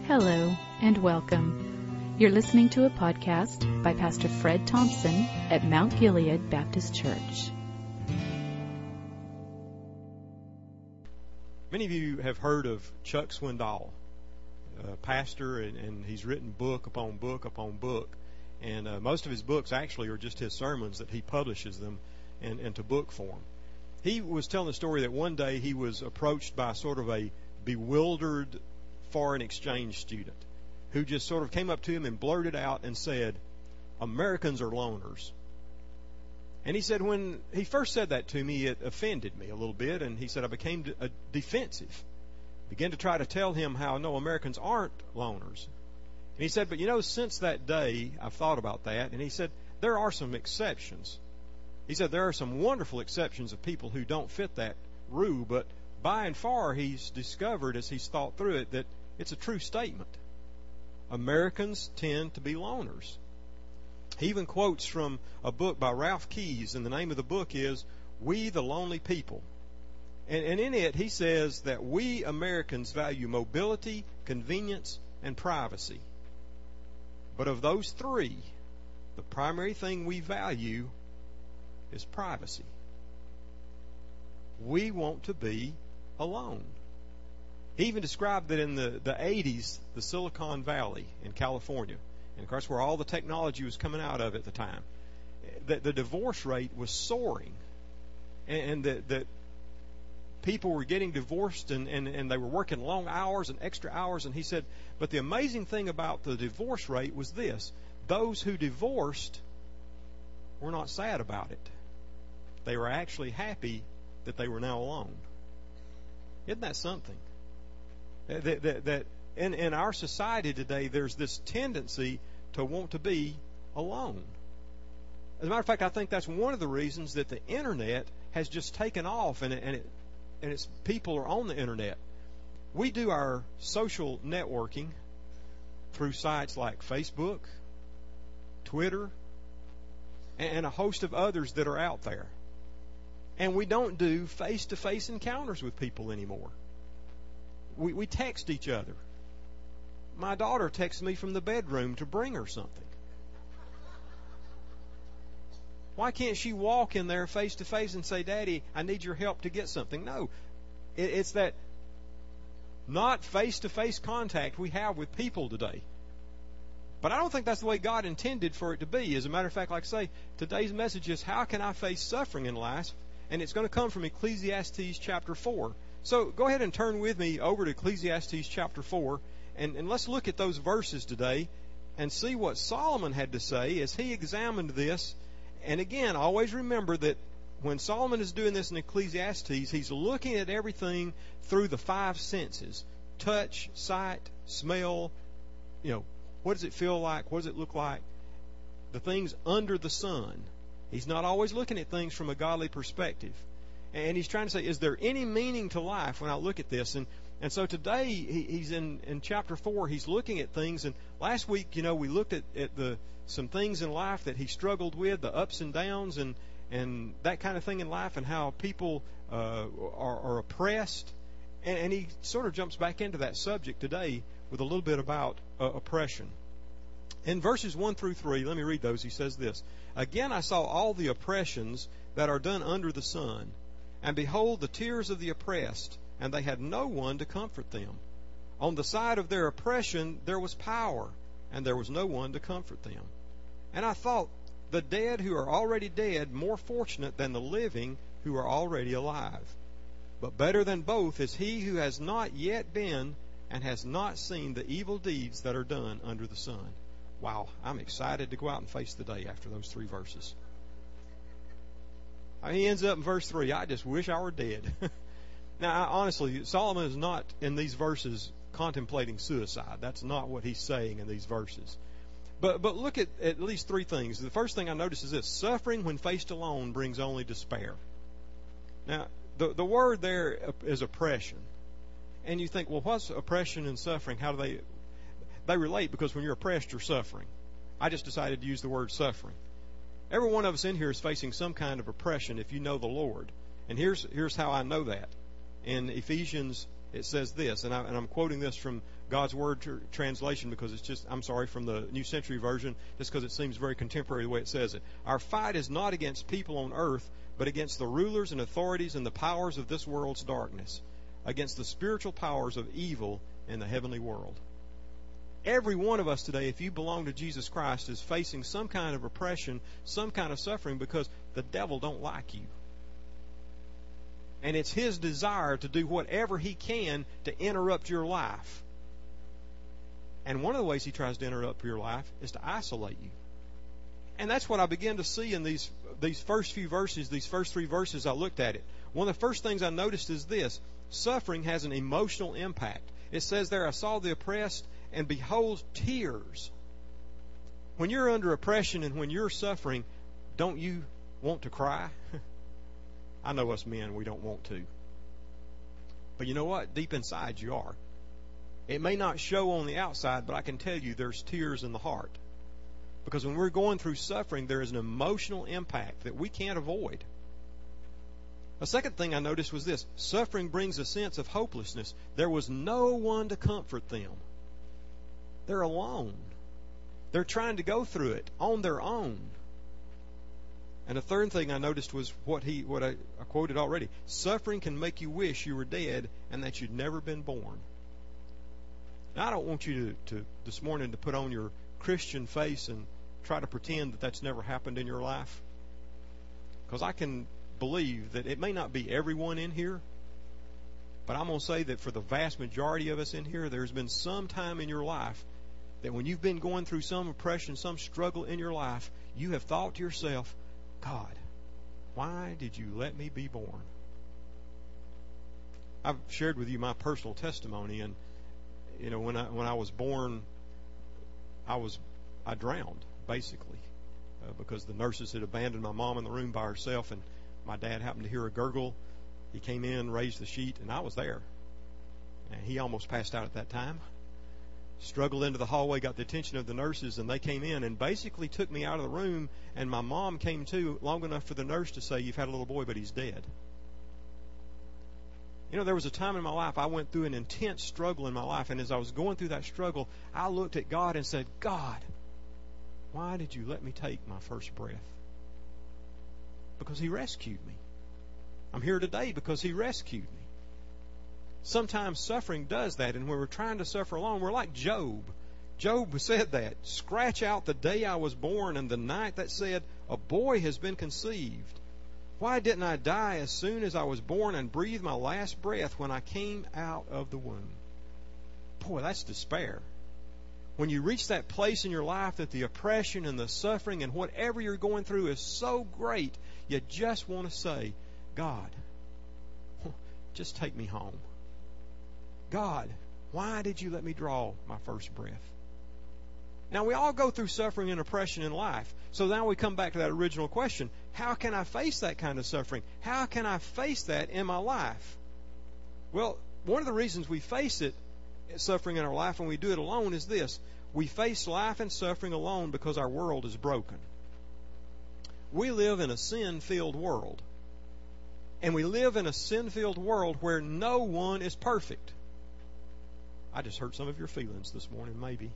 Hello and welcome. You're listening to a podcast by Pastor Fred Thompson at Mount Gilead Baptist Church. Many of you have heard of Chuck Swindoll, a pastor, and he's written book upon book upon book. And most of his books actually are just his sermons that he publishes them into book form. He was telling the story that one day he was approached by sort of a bewildered foreign exchange student who just sort of came up to him and blurted out and said, "Americans are loners." And he said, when he first said that to me, it offended me a little bit, and he said I became defensive. Began to try to tell him how, no, Americans aren't loners. And he said, but since that day, I've thought about that, and he said, there are some exceptions. He said, there are some wonderful exceptions of people who don't fit that rule, but by and far, he's discovered, as he's thought through it, that it's a true statement. Americans tend to be loners. He even quotes from a book by Ralph Keyes, and the name of the book is We the Lonely People. And in it, he says that we Americans value mobility, convenience, and privacy. But of those three, the primary thing we value is privacy. We want to be alone. He even described that in the 80s, the Silicon Valley in California, and of course where all the technology was coming out of at the time, that the divorce rate was soaring, and that people were getting divorced and they were working long hours and extra hours. And he said, but the amazing thing about the divorce rate was this: those who divorced were not sad about it. They were actually happy that they were now alone. Isn't that something? That in our society today, there's this tendency to want to be alone. As a matter of fact, I think that's one of the reasons that the internet has just taken off, and it's people are on the internet. We do our social networking through sites like Facebook, Twitter, and a host of others that are out there. And we don't do face-to-face encounters with people anymore. We text each other. My daughter texts me from the bedroom to bring her something. Why can't she walk in there face-to-face and say, "Daddy, I need your help to get something"? No. It's that not face-to-face contact we have with people today. But I don't think that's the way God intended for it to be. As a matter of fact, like I say, today's message is, how can I face suffering in life? And it's going to come from Ecclesiastes chapter 4. So go ahead and turn with me over to Ecclesiastes chapter 4, and let's look at those verses today and see what Solomon had to say as he examined this. And again, always remember that when Solomon is doing this in Ecclesiastes, he's looking at everything through the five senses: touch, sight, smell, what does it feel like? What does it look like? The things under the sun. He's not always looking at things from a godly perspective. And he's trying to say, is there any meaning to life when I look at this? And so today, he's in chapter 4, he's looking at things. And last week, we looked at some things in life that he struggled with, the ups and downs and that kind of thing in life, and how people are oppressed. And he sort of jumps back into that subject today with a little bit about oppression. In verses 1 through 3, let me read those. He says this: Again I saw all the oppressions that are done under the sun, and behold, the tears of the oppressed, and they had no one to comfort them. On the side of their oppression there was power, and there was no one to comfort them. And I thought, the dead who are already dead more fortunate than the living who are already alive. But better than both is he who has not yet been and has not seen the evil deeds that are done under the sun. Wow, I'm excited to go out and face the day after those three verses. He ends up in verse 3, I just wish I were dead. Now, honestly, Solomon is not in these verses contemplating suicide. That's not what he's saying in these verses. But look at least three things. The first thing I notice is this: suffering when faced alone brings only despair. Now, the word there is oppression. And you think, well, what's oppression and suffering? How do they relate? Because when you're oppressed, you're suffering. I just decided to use the word suffering. Every one of us in here is facing some kind of oppression if you know the Lord. And here's how I know that. In Ephesians It says this, and I'm quoting this from God's Word translation because it's just, I'm sorry, from the New Century Version, just because it seems very contemporary the way it says it. Our fight is not against people on earth, but against the rulers and authorities and the powers of this world's darkness, against the spiritual powers of evil in the heavenly world. Every one of us today, if you belong to Jesus Christ, is facing some kind of oppression, some kind of suffering, because the devil don't like you. And it's his desire to do whatever he can to interrupt your life. And one of the ways he tries to interrupt your life is to isolate you. And that's what I began to see in these first few verses, these first 3 verses I looked at it. One of the first things I noticed is this: suffering has an emotional impact. It says there, I saw the oppressed, and behold, tears. When you're under oppression and when you're suffering, don't you want to cry? I know us men, we don't want to. But you know what? Deep inside you are. It may not show on the outside, but I can tell you there's tears in the heart. Because when we're going through suffering, there is an emotional impact that we can't avoid. A second thing I noticed was this: suffering brings a sense of hopelessness. There was no one to comfort them. They're alone. They're trying to go through it on their own. And the third thing I noticed was what I quoted already. Suffering can make you wish you were dead and that you'd never been born. Now, I don't want you to this morning to put on your Christian face and try to pretend that that's never happened in your life. Because I can believe that it may not be everyone in here, but I'm going to say that for the vast majority of us in here, there's been some time in your life that when you've been going through some oppression, some struggle in your life, you have thought to yourself, God, why did you let me be born? I've shared with you my personal testimony, and you know, when I was born, I drowned basically because the nurses had abandoned my mom in the room by herself, and my dad happened to hear a gurgle. He came in, raised the sheet, and I was there. And he almost passed out at that time. Struggled into the hallway, got the attention of the nurses, and they came in and basically took me out of the room, and my mom came to long enough for the nurse to say, "You've had a little boy, but he's dead." You know, there was a time in my life I went through an intense struggle in my life, and as I was going through that struggle, I looked at God and said, God, why did you let me take my first breath? Because He rescued me. I'm here today because He rescued me. Sometimes suffering does that, and when we're trying to suffer alone, we're like Job. Job said that. Scratch out the day I was born and the night that said, a boy has been conceived. Why didn't I die as soon as I was born and breathe my last breath when I came out of the womb? Boy, that's despair. When you reach that place in your life that the oppression and the suffering and whatever you're going through is so great, you just want to say, God, just take me home. God, why did you let me draw my first breath? Now, we all go through suffering and oppression in life. So now we come back to that original question. How can I face that kind of suffering? How can I face that in my life? Well, one of the reasons we face suffering in our life when we do it alone is this. We face life and suffering alone because our world is broken. We live in a sin-filled world. And we live in a sin-filled world where no one is perfect. I just hurt some of your feelings this morning, maybe.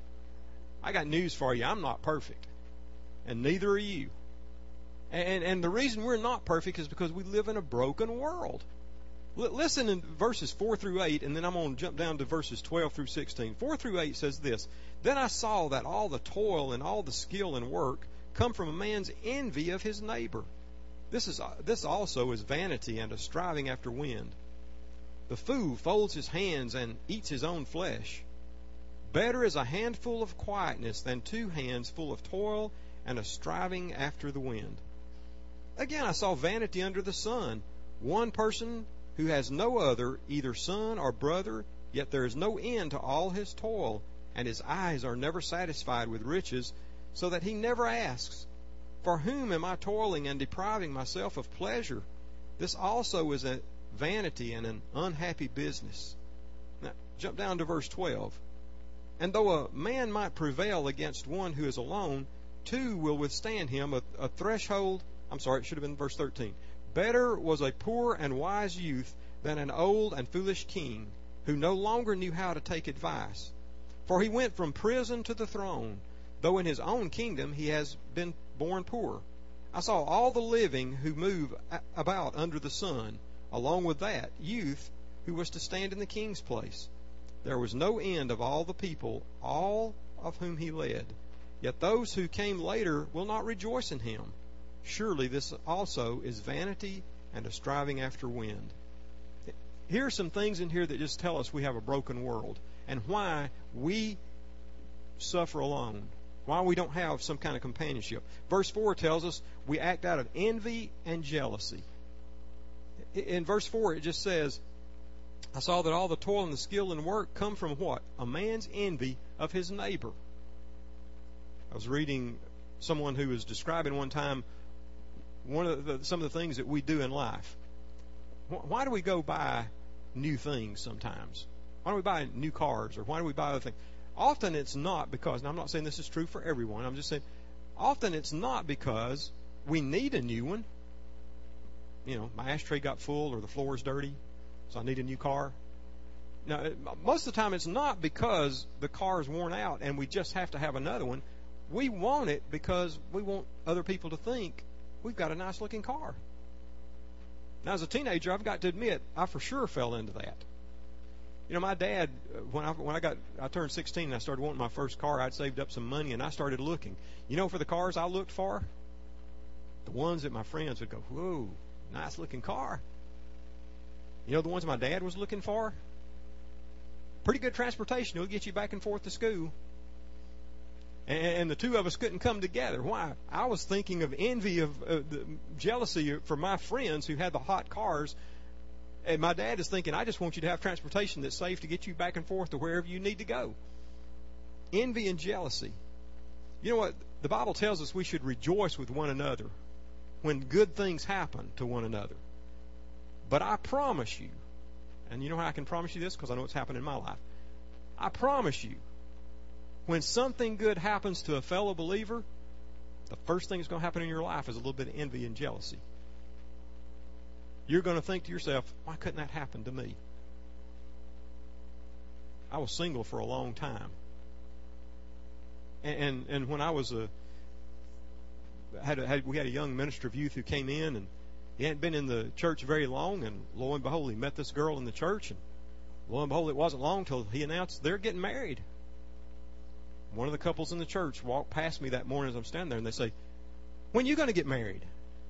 I got news for you. I'm not perfect. And neither are you. And the reason we're not perfect is because we live in a broken world. Listen in verses 4 through 8, and then I'm going to jump down to verses 12 through 16. 4 through 8 says this, Then I saw that all the toil and all the skill and work come from a man's envy of his neighbor. This also is vanity and a striving after wind. The fool folds his hands and eats his own flesh. Better is a handful of quietness than 2 hands full of toil and a striving after the wind. Again, I saw vanity under the sun. One person who has no other, either son or brother, yet there is no end to all his toil, and his eyes are never satisfied with riches, so that he never asks, For whom am I toiling and depriving myself of pleasure? This also is a vanity and an unhappy business. Now, jump down to verse 12. And though a man might prevail against one who is alone, 2 will withstand him. It should have been verse 13. Better was a poor and wise youth than an old and foolish king who no longer knew how to take advice. For he went from prison to the throne, though in his own kingdom he has been born poor. I saw all the living who move about under the sun, along with that youth who was to stand in the king's place. There was no end of all the people, all of whom he led. Yet those who came later will not rejoice in him. Surely this also is vanity and a striving after wind. Here are some things in here that just tell us we have a broken world and why we suffer alone, why we don't have some kind of companionship. Verse 4 tells us we act out of envy and jealousy. In verse 4 it just says, I saw that all the toil and the skill and work come from what? A man's envy of his neighbor. I was reading someone who was describing one time some of the things that we do in life. Why do we go buy new things sometimes? Why do we buy new cars, or why do we buy other things? Often it's not because, and I'm not saying this is true for everyone, I'm just saying often it's not because we need a new one. You know, my ashtray got full or the floor is dirty, so I need a new car. Now, most of the time it's not because the car is worn out and we just have to have another one. We want it because we want other people to think we've got a nice looking car. Now, as a teenager, I've got to admit, I for sure fell into that. You know, my dad, when I turned 16 and I started wanting my first car, I'd saved up some money and I started looking. You know, for the cars I looked for, the ones that my friends would go, whoa, nice looking car. You know, the ones my dad was looking for, pretty good transportation. It'll get you back and forth to school. And the two of us couldn't come together. Why? I was thinking of envy, of jealousy for my friends who had the hot cars. And my dad is thinking, I just want you to have transportation that's safe to get you back and forth to wherever you need to go. Envy and jealousy. You know what? The Bible tells us we should rejoice with one another when good things happen to one another. But I promise you, and you know how I can promise you this? Because I know it's happened in my life. I promise you, when something good happens to a fellow believer, the first thing that's going to happen in your life is a little bit of envy and jealousy. You're going to think to yourself, why couldn't that happen to me? I was single for a long time. And when I was we had a young minister of youth who came in, and he hadn't been in the church very long, and lo and behold, he met this girl in the church, and lo and behold, it wasn't long till he announced they're getting married. One of the couples in the church walked past me that morning as I'm standing there, and they say, when are you going to get married?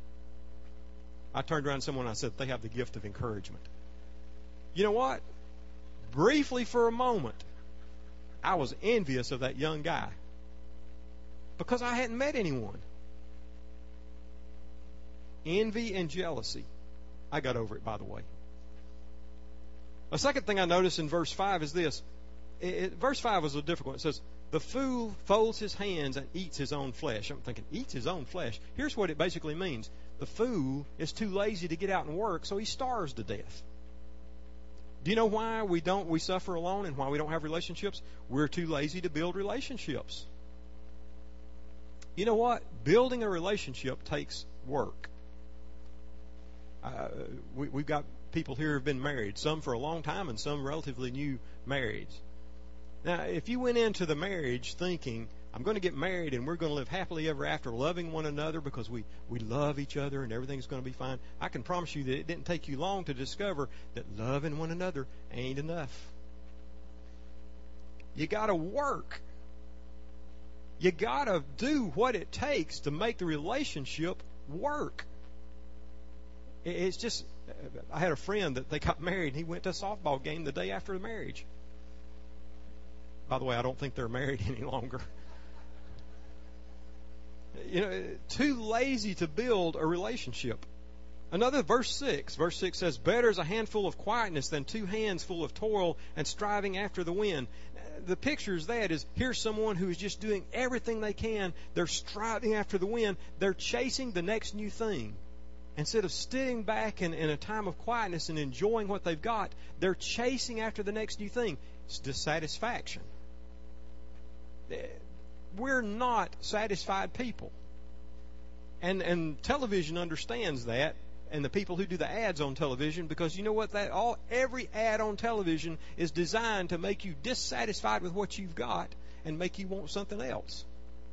I turned around to someone and I said, they have the gift of encouragement. You know what? Briefly for a moment, I was envious of that young guy because I hadn't met anyone. Envy and jealousy. I got over it, by the way. A second thing I noticed in verse 5 is this. Verse 5 was a difficult one. It says, the fool folds his hands and eats his own flesh. I'm thinking, eats his own flesh. Here's what it basically means. The fool is too lazy to get out and work, so he starves to death. Do you know why we suffer alone and why we don't have relationships? We're too lazy to build relationships. You know what? Building a relationship takes work. We've got people here who have been married, some for a long time and some relatively new marrieds. Now, if you went into the marriage thinking, I'm going to get married and we're going to live happily ever after, loving one another because we love each other and everything's going to be fine, I can promise you that it didn't take you long to discover that loving one another ain't enough. You got to work. You got to do what it takes to make the relationship work. It's just, I had a friend that they got married and he went to a softball game the day after the marriage. By the way, I don't think they're married any longer. You know, too lazy to build a relationship. Another verse 6. Verse 6 says, better is a handful of quietness than 2 hands full of toil and striving after the wind. The picture is that is, here's someone who is just doing everything they can. They're striving after the wind. They're chasing the next new thing. Instead of sitting back in a time of quietness and enjoying what they've got, they're chasing after the next new thing. It's dissatisfaction. We're not satisfied people. And television understands that. and the people who do the ads on television, because you know what? Every ad on television is designed to make you dissatisfied with what you've got and make you want something else.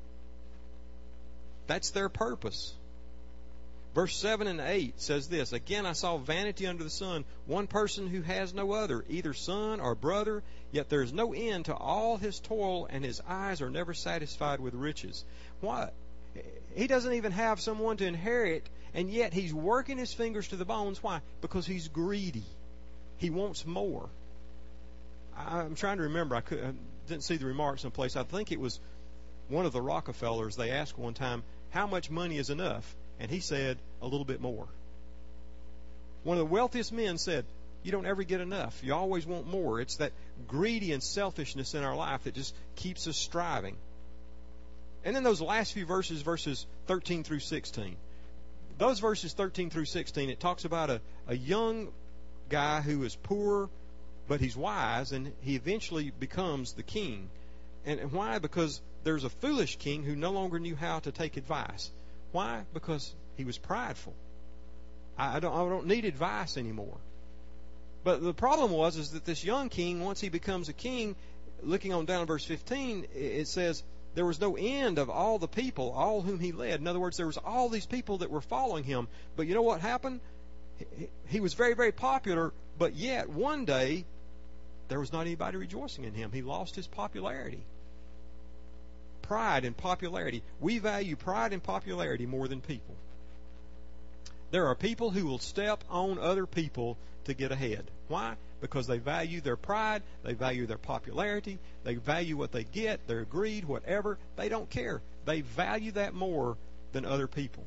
That's their purpose. Verse 7 and 8 says this, "Again I saw vanity under the sun, one person who has no other, either son or brother, yet there is no end to all his toil, and his eyes are never satisfied with riches." What? He doesn't even have someone to inherit, and yet he's working his fingers to the bones. Why? Because he's greedy. He wants more. I'm trying to remember. I didn't see the remarks someplace. I think it was one of the Rockefellers. They asked one time, "How much money is enough?" And he said, "A little bit more." One of the wealthiest men said, "You don't ever get enough. You always want more." It's that greedy and selfishness in our life that just keeps us striving. And then those last few verses, verses 13 through 16. Those verses 13 through 16, it talks about a young guy who is poor, but he's wise, and he eventually becomes the king. And why? Because there's a foolish king who no longer knew how to take advice. Why? Because he was prideful. I don't need advice anymore. But the problem is that this young king, once he becomes a king, looking on down in verse 15, it says, there was no end of all the people, all whom he led. In other words, there was all these people that were following him. But you know what happened? He was very, very popular, but yet one day there was not anybody rejoicing in him. He lost his popularity. Pride and popularity. We value pride and popularity more than people. There are people who will step on other people to get ahead. Why? Because they value their pride, they value their popularity, they value what they get, their greed, whatever. They don't care. They value that more than other people.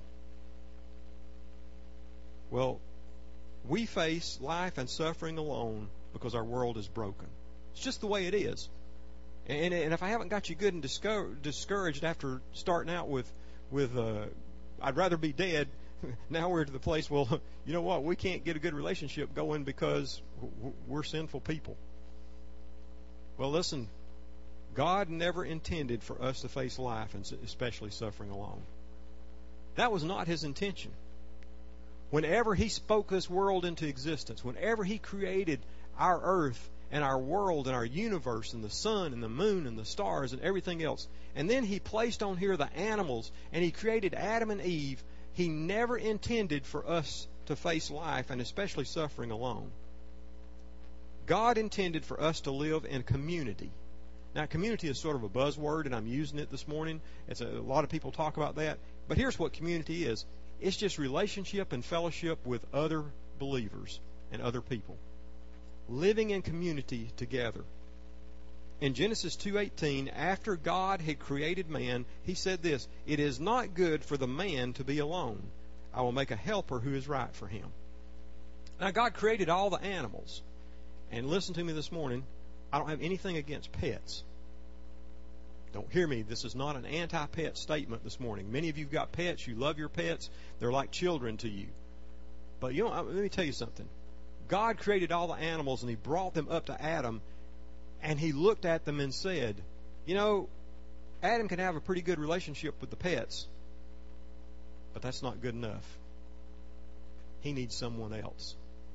Well, we face life and suffering alone because our world is broken. It's just the way it is. And if I haven't got you good and discouraged after starting out with I'd rather be dead, now we're to the place, well, you know what? We can't get a good relationship going because we're sinful people. Well, listen, God never intended for us to face life, and especially suffering, alone. That was not His intention. Whenever He spoke this world into existence, whenever He created our earth and our world and our universe and the sun and the moon and the stars and everything else, and then He placed on here the animals, and He created Adam and Eve, He never intended for us to face life and especially suffering alone. God intended for us to live in community. Now, community is sort of a buzzword, and I'm using it this morning. A lot of people talk about that. But here's what community is. It's just relationship and fellowship with other believers and other people. Living in community together. In Genesis 2:18, after God had created man, He said this, "It is not good for the man to be alone. I will make a helper who is right for him." Now, God created all the animals. And listen to me this morning, I don't have anything against pets. Don't hear me. This is not an anti-pet statement this morning. Many of you have got pets. You love your pets. They're like children to you. But you know, let me tell you something. God created all the animals, and He brought them up to Adam, and He looked at them and said, you know, Adam can have a pretty good relationship with the pets, but that's not good enough. He needs someone else.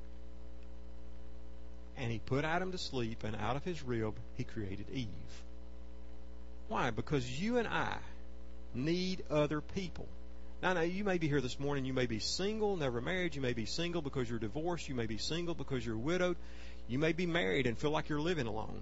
And He put Adam to sleep, and out of his rib He created Eve. Why? Because you and I need other people. Now, you may be here this morning, you may be single, never married, you may be single because you're divorced, you may be single because you're widowed, you may be married and feel like you're living alone.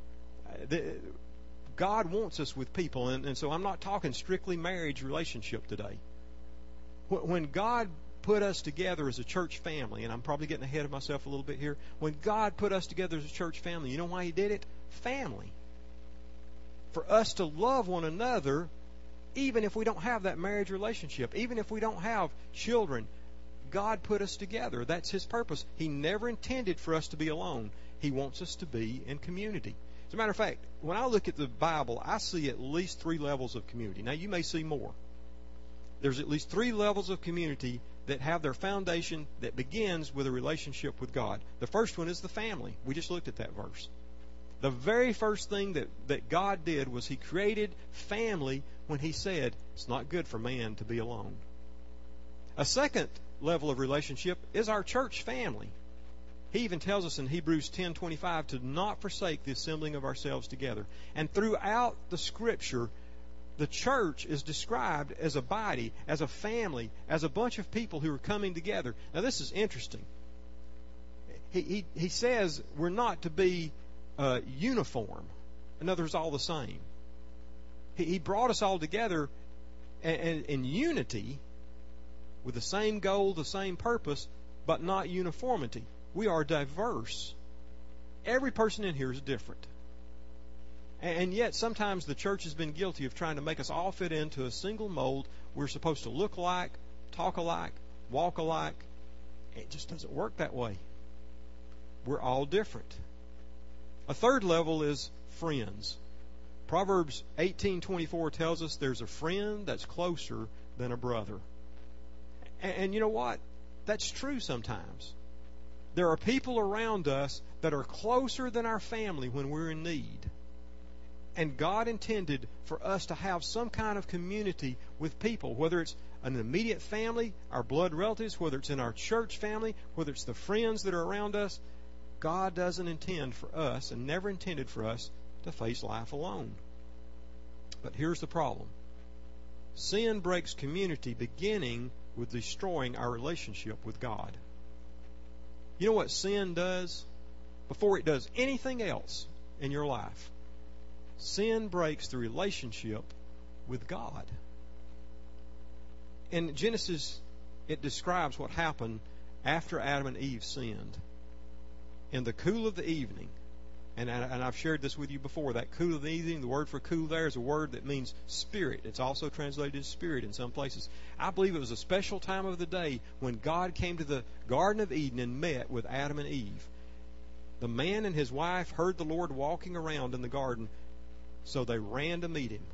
God wants us with people, and so I'm not talking strictly marriage relationship today. When God put us together as a church family, and I'm probably getting ahead of myself a little bit here, when God put us together as a church family, you know why He did it? Family. For us to love one another, even if we don't have that marriage relationship, even if we don't have children, God put us together. That's His purpose. He never intended for us to be alone. He wants us to be in community. As a matter of fact, when I look at the Bible, I see at least 3 levels of community. Now, you may see more. There's at least 3 levels of community that have their foundation that begins with a relationship with God. The first one is the family. We just looked at that verse. The very first thing that God did was He created family when He said, it's not good for man to be alone. A second level of relationship is our church family. He even tells us in Hebrews 10:25 to not forsake the assembling of ourselves together. And throughout the Scripture, the church is described as a body, as a family, as a bunch of people who are coming together. Now, this is interesting. He says we're not to be uniform. In other words, all the same. He brought us all together in unity with the same goal, the same purpose, but not uniformity. We are diverse. Every person in here is different. And yet sometimes the church has been guilty of trying to make us all fit into a single mold. We're supposed to look alike, talk alike, walk alike. It just doesn't work that way. We're all different. A third level is friends. Proverbs 18:24 tells us there's a friend that's closer than a brother. And you know what? That's true sometimes. There are people around us that are closer than our family when we're in need. And God intended for us to have some kind of community with people, whether it's an immediate family, our blood relatives, whether it's in our church family, whether it's the friends that are around us. God doesn't intend for us, and never intended for us, to face life alone. But here's the problem. Sin breaks community, beginning with destroying our relationship with God. You know what sin does? Before it does anything else in your life, sin breaks the relationship with God. In Genesis, it describes what happened after Adam and Eve sinned. In the cool of the evening, and I've shared this with you before, that cool of the evening, the word for cool there is a word that means spirit. It's also translated as spirit in some places. I believe it was a special time of the day when God came to the Garden of Eden and met with Adam and Eve. The man and his wife heard the Lord walking around in the garden, so they ran to meet him.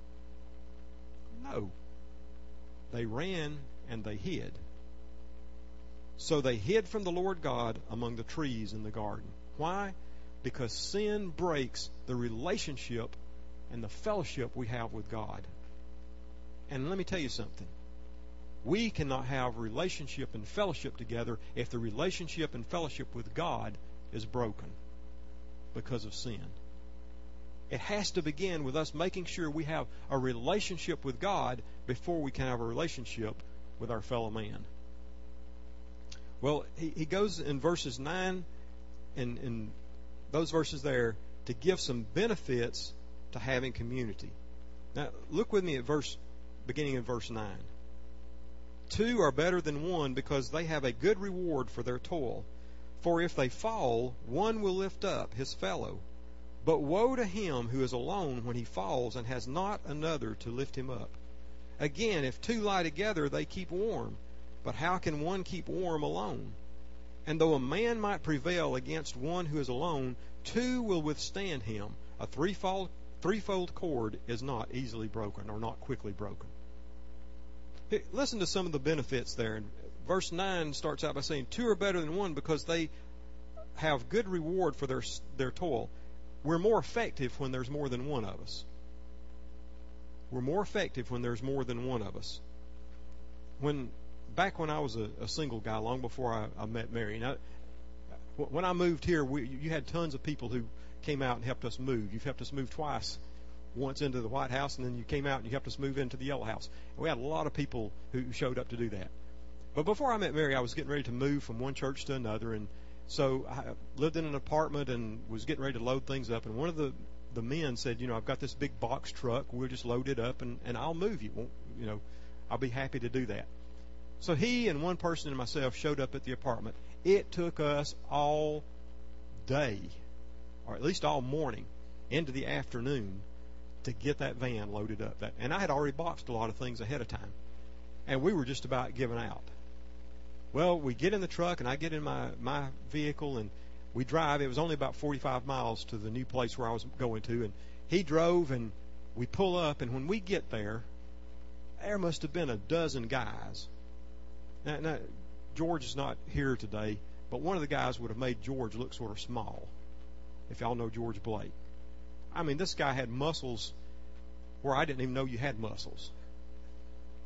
No. They ran and they hid. So they hid from the Lord God among the trees in the garden. Why? Because sin breaks the relationship and the fellowship we have with God. And let me tell you something. We cannot have relationship and fellowship together if the relationship and fellowship with God is broken because of sin. It has to begin with us making sure we have a relationship with God before we can have a relationship with our fellow man. Well, he goes in verses 9 and those verses there to give some benefits to having community. Now, look with me at beginning in verse 9. 2 are better than 1 because they have a good reward for their toil. For if they fall, one will lift up his fellow. But woe to him who is alone when he falls and has not another to lift him up. Again, if 2 lie together, they keep warm. But how can one keep warm alone? And though a man might prevail against one who is alone, 2 will withstand him. A threefold cord is not easily broken, or not quickly broken. Listen to some of the benefits there. Verse 9 starts out by saying, 2 are better than 1 because they have good reward for their toil. We're more effective when there's more than one of us. We're more effective when there's more than one of us. Back when I was a single guy, long before I met Mary. Now, when I moved here, you had tons of people who came out and helped us move. You've helped us move twice. Once into the White House, and then you came out and you helped us move into the Yellow House. And we had a lot of people who showed up to do that. But before I met Mary, I was getting ready to move from one church to another, and so I lived in an apartment and was getting ready to load things up. And one of the men said, I've got this big box truck. We'll just load it up, and I'll move you. I'll be happy to do that. So he and one person and myself showed up at the apartment. It took us all day, or at least all morning, into the afternoon, to get that van loaded up. And I had already boxed a lot of things ahead of time. And we were just about giving out. Well, we get in the truck, and I get in my vehicle, and we drive. It was only about 45 miles to the new place where I was going to. And he drove, and we pull up. And when we get there must have been a dozen guys. Now, George is not here today, but one of the guys would have made George look sort of small, if y'all know George Blake. I mean, this guy had muscles where I didn't even know you had muscles.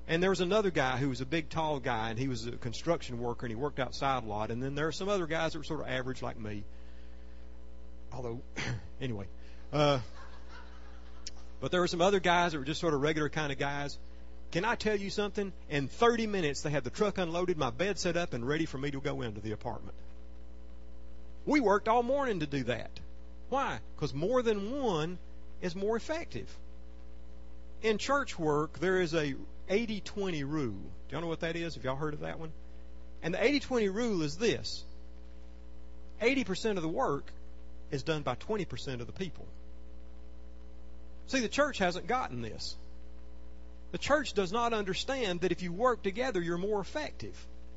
And there was another guy who was a big, tall guy, and he was a construction worker, and he worked outside a lot. And then there are some other guys that were sort of average like me. Although, anyway. But there were some other guys that were just sort of regular kind of guys. Can I tell you something? In 30 minutes, they had the truck unloaded, my bed set up, and ready for me to go into the apartment. We worked all morning to do that. Why? Because more than one is more effective. In church work, there is a 80-20 rule. Do y'all know what that is? Have y'all heard of that one? And the 80-20 rule is this. 80% of the work is done by 20% of the people. See, the church hasn't gotten this. The church does not understand that if you work together, you're more effective.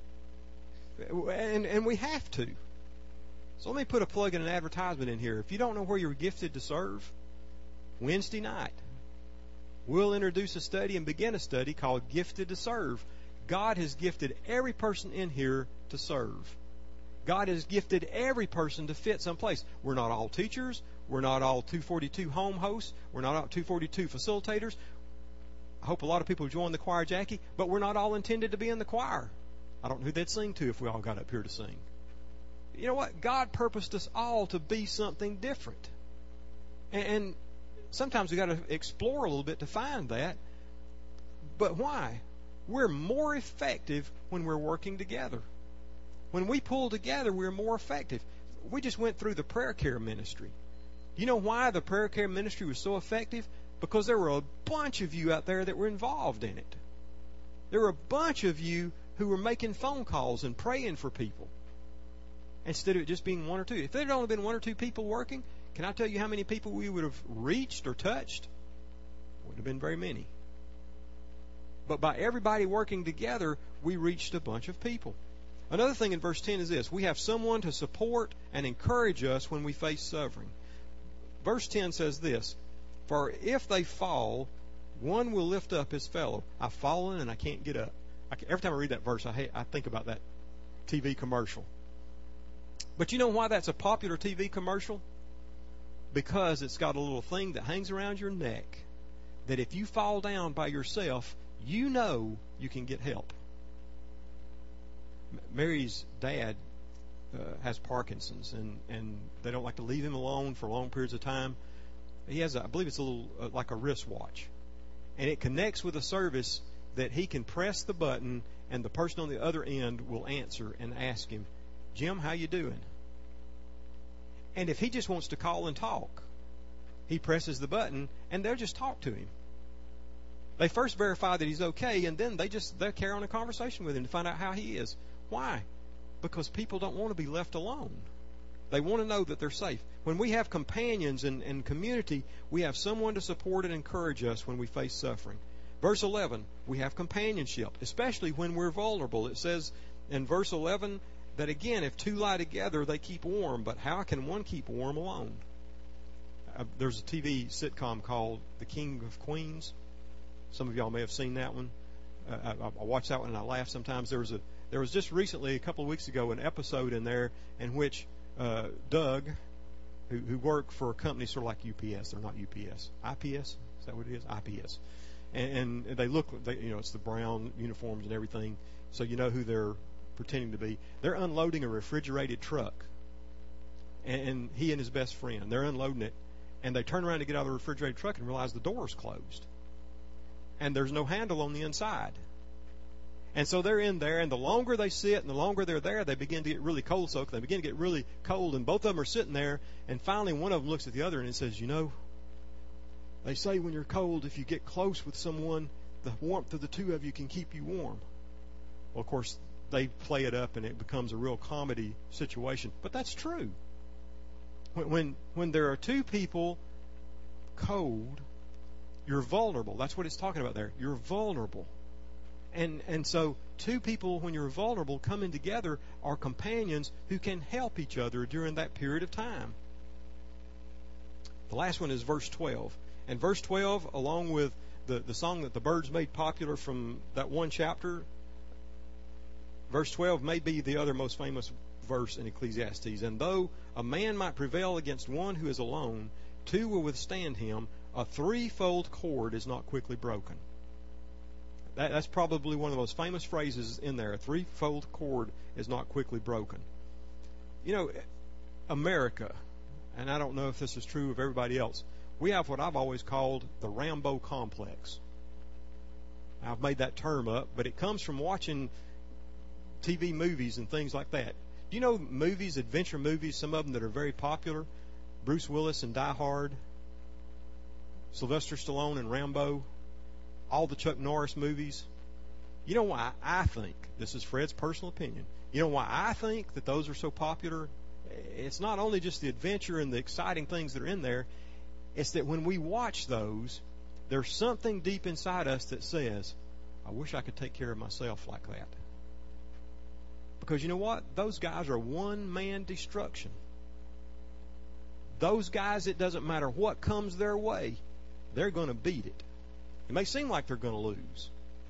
And we have to. So let me put a plug in an advertisement in here. If you don't know where you're gifted to serve, Wednesday night, we'll introduce a study and begin a study called Gifted to Serve. God has gifted every person in here to serve. God has gifted every person to fit someplace. We're not all teachers. We're not all 242 home hosts. We're not all 242 facilitators. I hope a lot of people join the choir, Jackie, but we're not all intended to be in the choir. I don't know who they'd sing to if we all got up here to sing. You know what? God purposed us all to be something different. And sometimes we've got to explore a little bit to find that. But why? We're more effective when we're working together. When we pull together, we're more effective. We just went through the prayer care ministry. You know why the prayer care ministry was so effective? Because there were a bunch of you out there that were involved in it. There were a bunch of you who were making phone calls and praying for people, instead of it just being one or two. If there had only been one or two people working, can I tell you how many people we would have reached or touched? Wouldn't have been very many. But by everybody working together, we reached a bunch of people. Another thing in verse 10 is this. We have someone to support and encourage us when we face suffering. Verse 10 says this. For if they fall, one will lift up his fellow. I've fallen and I can't get up. Every time I read that verse, I think about that TV commercial. But you know why that's a popular TV commercial? Because it's got a little thing that hangs around your neck that if you fall down by yourself, you know you can get help. Mary's dad has Parkinson's, and they don't like to leave him alone for long periods of time. He has, I believe it's a little like a wristwatch, and it connects with a service that he can press the button, and the person on the other end will answer and ask him, Jim, how you doing? And if he just wants to call and talk, he presses the button, and they'll just talk to him. They first verify that he's okay, and then they'll carry on a conversation with him to find out how he is. Why? Because people don't want to be left alone. They want to know that they're safe. When we have companions and community, we have someone to support and encourage us when we face suffering. Verse 11, we have companionship, especially when we're vulnerable. It says in verse 11 that, again, if two lie together, they keep warm. But how can one keep warm alone? There's a TV sitcom called The King of Queens. Some of y'all may have seen that one. I watch that one and I laugh sometimes. There was just recently, a couple of weeks ago, an episode in there in which Doug, who worked for a company sort of like UPS, they're not UPS, IPS, is that what it is? IPS. And they look, it's the brown uniforms and everything, so you know who they're pretending to be. They're unloading a refrigerated truck, and he and his best friend, they're unloading it, and they turn around to get out of the refrigerated truck and realize the door's closed, and there's no handle on the inside. And so they're in there, and the longer they sit and the longer they're there, they begin to get really cold soaked. They begin to get really cold, and both of them are sitting there, and finally one of them looks at the other and says, they say when you're cold, if you get close with someone, the warmth of the two of you can keep you warm. Well, of course, they play it up, and it becomes a real comedy situation. But that's true. When there are two people cold, you're vulnerable. That's what it's talking about there. You're vulnerable. And so two people, when you're vulnerable, coming together are companions who can help each other during that period of time. The last one is verse 12. And verse 12, along with the song that the Byrds made popular from that one chapter, verse 12 may be the other most famous verse in Ecclesiastes. And though a man might prevail against one who is alone, two will withstand him. A threefold cord is not quickly broken. That's probably one of the most famous phrases in there. A threefold cord is not quickly broken. You know, America, and I don't know if this is true of everybody else, we have what I've always called the Rambo complex. I've made that term up, but it comes from watching TV movies and things like that. Do you know movies, adventure movies, some of them that are very popular? Bruce Willis and Die Hard, Sylvester Stallone and Rambo, all the Chuck Norris movies. You know why I think, this is Fred's personal opinion, you know why I think that those are so popular? It's not only just the adventure and the exciting things that are in there, it's that when we watch those, there's something deep inside us that says, I wish I could take care of myself like that. Because you know what? Those guys are one-man destruction. Those guys, it doesn't matter what comes their way, they're going to beat it. It may seem like they're going to lose.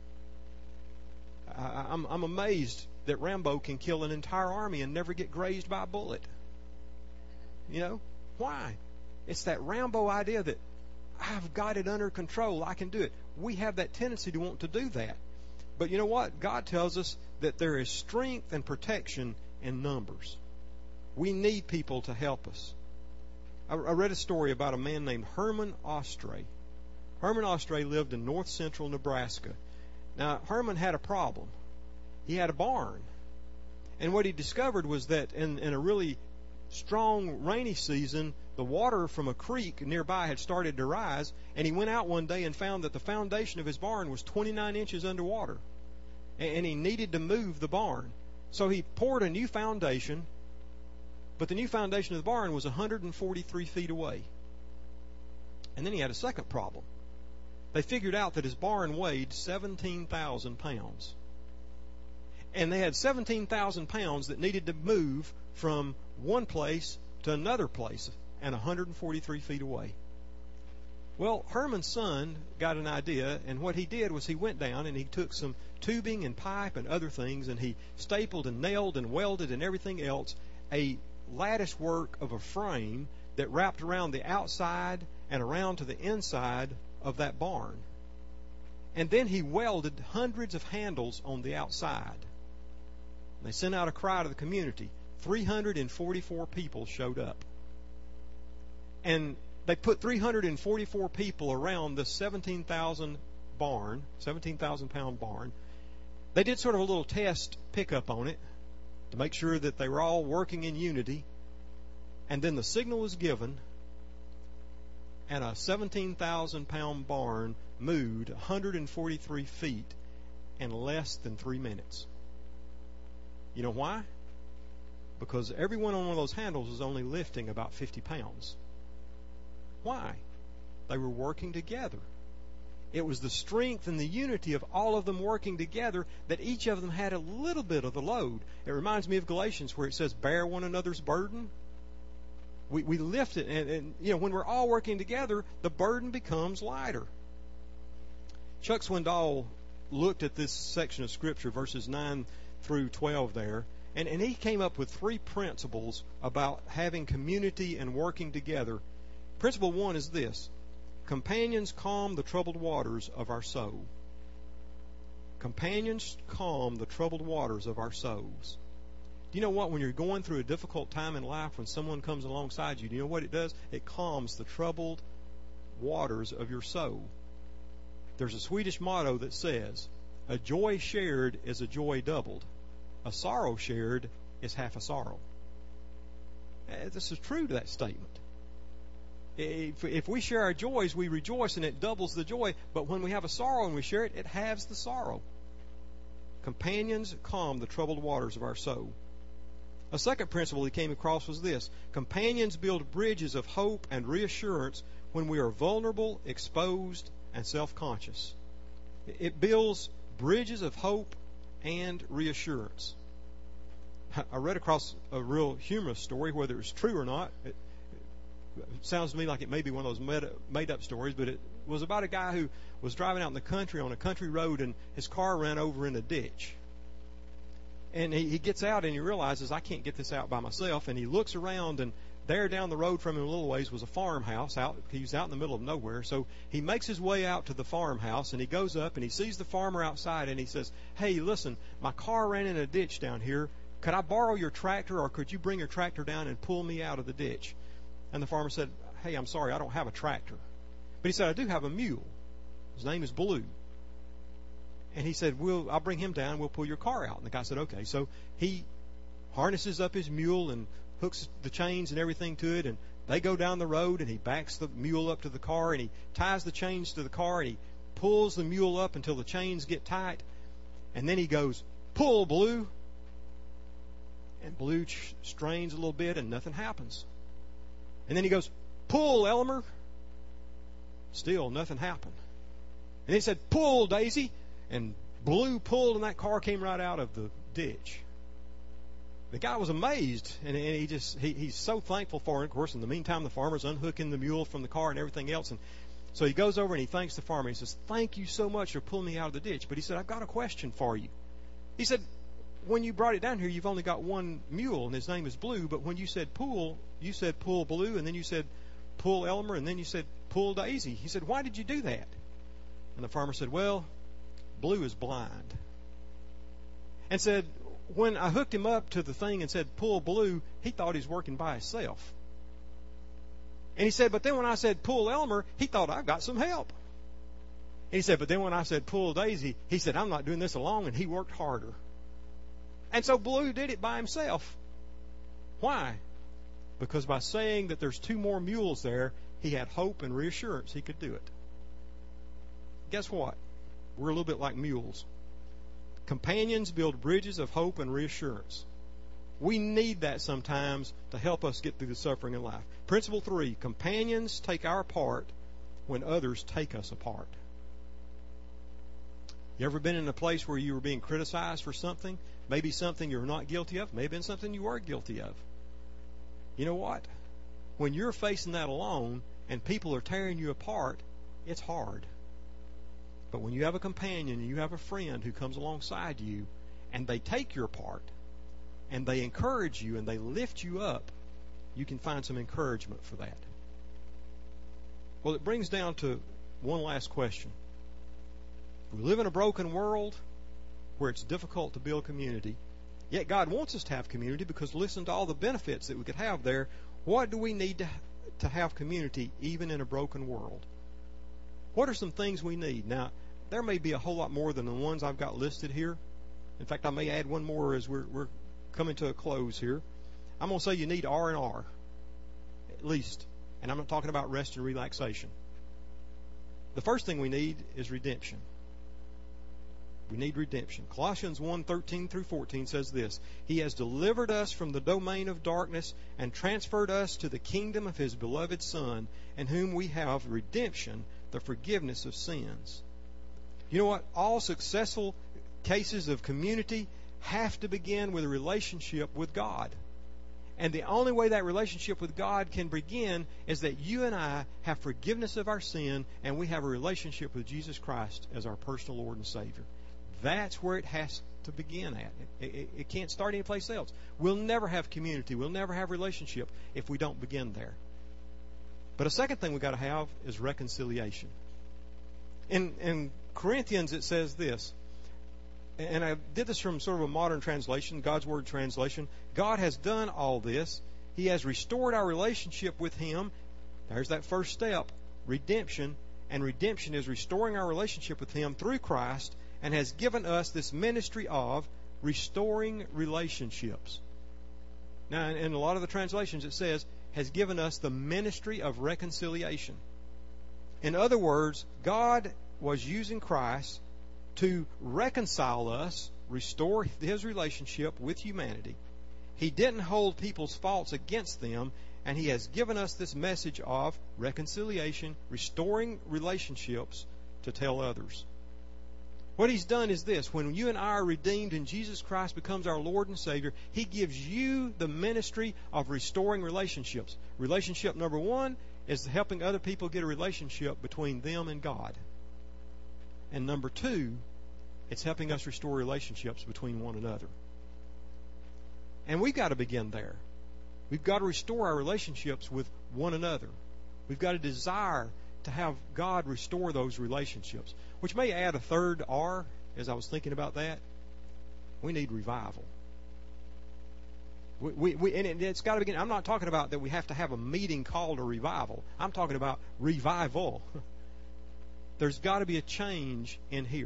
I'm amazed that Rambo can kill an entire army and never get grazed by a bullet. You know? Why? It's that Rambo idea that I've got it under control, I can do it. We have that tendency to want to do that. But you know what? God tells us that there is strength and protection in numbers. We need people to help us. I read a story about a man named Herman Ostray. Herman Ostray lived in north central Nebraska. Now, Herman had a problem. He had a barn. And what he discovered was that in a really strong rainy season, the water from a creek nearby had started to rise, and he went out one day and found that the foundation of his barn was 29 inches underwater. And he needed to move the barn. So he poured a new foundation, but the new foundation of the barn was 143 feet away. And then he had a second problem. They figured out that his barn weighed 17,000 pounds. And they had 17,000 pounds that needed to move from one place to another place, and 143 feet away. Well, Herman's son got an idea, and what he did was he went down and he took some tubing and pipe and other things, and he stapled and nailed and welded and everything else a lattice work of a frame that wrapped around the outside and around to the inside of that barn. And then he welded hundreds of handles on the outside. They sent out a cry to the community. 344 people showed up. And they put 344 people around the 17,000 pound barn. They did sort of a little test pickup on it to make sure that they were all working in unity. And then the signal was given, and a 17,000 pound barn moved 143 feet in less than 3 minutes. You know why? Because everyone on one of those handles was only lifting about 50 pounds. Why? They were working together. It was the strength and the unity of all of them working together that each of them had a little bit of the load. It reminds me of Galatians where it says, bear one another's burden. We lift it, and you know, when we're all working together, the burden becomes lighter. Chuck Swindoll looked at this section of Scripture, verses 9 through 12 there, and he came up with 3 principles about having community and working together. Principle 1 is this: companions calm the troubled waters of our soul. Companions calm the troubled waters of our souls. Do you know what? When you're going through a difficult time in life, when someone comes alongside you, do you know what it does? It calms the troubled waters of your soul. There's a Swedish motto that says, a joy shared is a joy doubled. A sorrow shared is half a sorrow. This is true to that statement. If we share our joys, we rejoice and it doubles the joy. But when we have a sorrow and we share it, it halves the sorrow. Companions calm the troubled waters of our soul. A second principle he came across was this: companions build bridges of hope and reassurance when we are vulnerable, exposed, and self-conscious. It builds bridges of hope and reassurance. I read across a real humorous story, whether it's true or not. It sounds to me like it may be one of those made-up stories, but it was about a guy who was driving out in the country on a country road, and his car ran over in a ditch. And he gets out and he realizes, I can't get this out by myself. And he looks around, and there down the road from him a little ways was a farmhouse. He was out in the middle of nowhere. So he makes his way out to the farmhouse, and he goes up and he sees the farmer outside, and he says, "Hey, listen, my car ran in a ditch down here. Could I borrow your tractor, or could you bring your tractor down and pull me out of the ditch?" And the farmer said, "Hey, I'm sorry, I don't have a tractor." But he said, "I do have a mule. His name is Blue." And he said, "I'll bring him down. We'll pull your car out." And the guy said, "Okay." So he harnesses up his mule and hooks the chains and everything to it, and they go down the road, and he backs the mule up to the car, and he ties the chains to the car, and he pulls the mule up until the chains get tight, and then he goes, "Pull, Blue." And Blue strains a little bit, and nothing happens. And then he goes, "Pull, Elmer." Still nothing happened. And he said, "Pull, Daisy." And Blue pulled, and that car came right out of the ditch. The guy was amazed, and he's so thankful for it. Of course, in the meantime, the farmer's unhooking the mule from the car and everything else. And so he goes over and he thanks the farmer. He says, "Thank you so much for pulling me out of the ditch." But he said, "I've got a question for you." He said, "When you brought it down here, you've only got one mule, and his name is Blue. But when you said pull, you said pull Blue, and then you said pull Elmer, and then you said pull Daisy." He said, "Why did you do that?" And the farmer said, "Well, Blue is blind." And said, "When I hooked him up to the thing and said pull Blue, he thought he was working by himself. And he said, but then when I said pull Elmer, he thought I've got some help. And he said, but then when I said pull Daisy, he said, I'm not doing this alone, and he worked harder." And so Blue did it by himself. Why? Because by saying that there's two more mules there, he had hope and reassurance he could do it. Guess what? We're a little bit like mules. Companions build bridges of hope and reassurance. We need that sometimes to help us get through the suffering in life. Principle 3, companions take our part when others take us apart. You ever been in a place where you were being criticized for something? Maybe something you're not guilty of. Maybe it's something you were guilty of. You know what? When you're facing that alone and people are tearing you apart, it's hard. But when you have a companion and you have a friend who comes alongside you and they take your part and they encourage you and they lift you up, you can find some encouragement for that. Well, it brings down to one last question. We live in a broken world where it's difficult to build community. Yet God wants us to have community because listen to all the benefits that we could have there. What do we need to have community even in a broken world? What are some things we need? Now, there may be a whole lot more than the ones I've got listed here. In fact, I may add one more as we're coming to a close here. I'm going to say you need R&R, at least. And I'm not talking about rest and relaxation. The first thing we need is redemption. We need redemption. Colossians 1:13 through 14 says this: He has delivered us from the domain of darkness and transferred us to the kingdom of His beloved Son, in whom we have redemption, the forgiveness of sins. You know what? All successful cases of community have to begin with a relationship with God. And the only way that relationship with God can begin is that you and I have forgiveness of our sin and we have a relationship with Jesus Christ as our personal Lord and Savior. That's where it has to begin at. It can't start anyplace else. We'll never have community. We'll never have relationship if we don't begin there. But a second thing we've got to have is reconciliation. In Corinthians it says this, and I did this from sort of a modern translation, God's Word translation. God has done all this. He has restored our relationship with Him. There's that first step, redemption. And redemption is restoring our relationship with Him through Christ, and has given us this ministry of restoring relationships. Now, in a lot of the translations it says, has given us the ministry of reconciliation. In other words, God was using Christ to reconcile us, restore His relationship with humanity. He didn't hold people's faults against them, and He has given us this message of reconciliation, restoring relationships to tell others. What He's done is this: when you and I are redeemed and Jesus Christ becomes our Lord and Savior, He gives you the ministry of restoring relationships. Relationship number one is helping other people get a relationship between them and God. And number two, it's helping us restore relationships between one another. And we've got to begin there. We've got to restore our relationships with one another. We've got a desire to have God restore those relationships, which may add a third R as I was thinking about that. We need revival. And it's got to begin. I'm not talking about that we have to have a meeting called a revival. I'm talking about revival. There's got to be a change in here.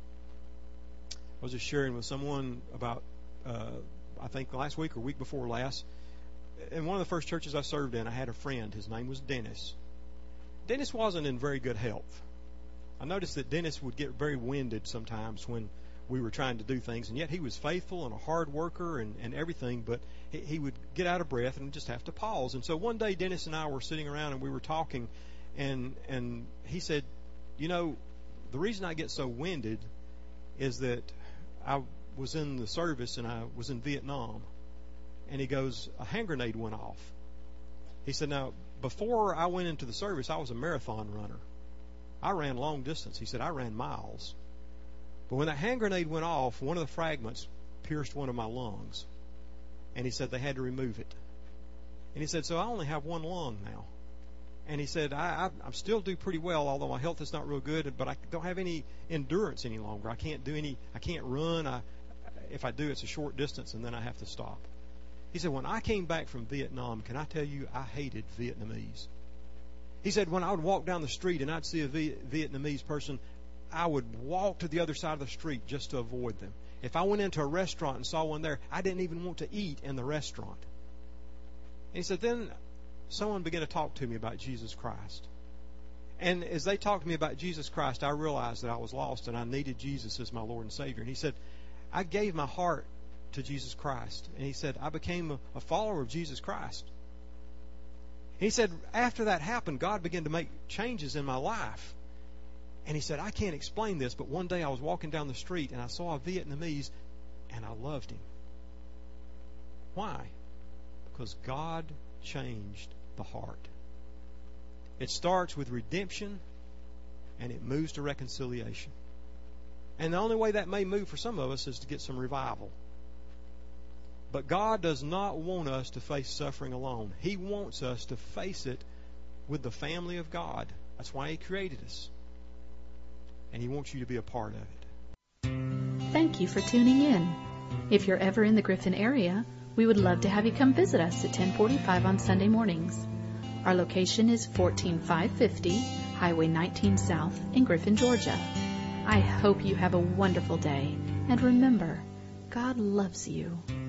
I was just sharing with someone about, I think last week or week before last, in one of the first churches I served in, I had a friend. His name was Dennis. Dennis wasn't in very good health. I noticed that Dennis would get very winded sometimes when we were trying to do things, and yet he was faithful and a hard worker and everything, but he would get out of breath and just have to pause. And so one day Dennis and I were sitting around and we were talking, and he said, you know, the reason I get so winded is that I was in the service and I was in Vietnam. And he goes, a hand grenade went off. He said, now, before I went into the service, I was a marathon runner. I ran long distance. He said, I ran miles. But when that hand grenade went off, one of the fragments pierced one of my lungs. And he said they had to remove it. And he said, so I only have one lung now. And he said, I still do pretty well, although my health is not real good, but I don't have any endurance any longer. I can't run. If I do, it's a short distance, and then I have to stop. He said, when I came back from Vietnam, can I tell you, I hated Vietnamese. He said, when I would walk down the street and I'd see a Vietnamese person, I would walk to the other side of the street just to avoid them. If I went into a restaurant and saw one there, I didn't even want to eat in the restaurant. And he said, then someone began to talk to me about Jesus Christ. And as they talked to me about Jesus Christ, I realized that I was lost and I needed Jesus as my Lord and Savior. And he said, I gave my heart to Jesus Christ. And he said, I became a follower of Jesus Christ. And he said, after that happened, God began to make changes in my life. And he said, I can't explain this, but one day I was walking down the street and I saw a Vietnamese and I loved him. Why? Because God changed the heart. It starts with redemption and it moves to reconciliation. And the only way that may move for some of us is to get some revival. But God does not want us to face suffering alone. He wants us to face it with the family of God. That's why He created us. And He wants you to be a part of it. Thank you for tuning in. If you're ever in the Griffin area, we would love to have you come visit us at 1045 on Sunday mornings. Our location is 14550 Highway 19 South in Griffin, Georgia. I hope you have a wonderful day. And remember, God loves you.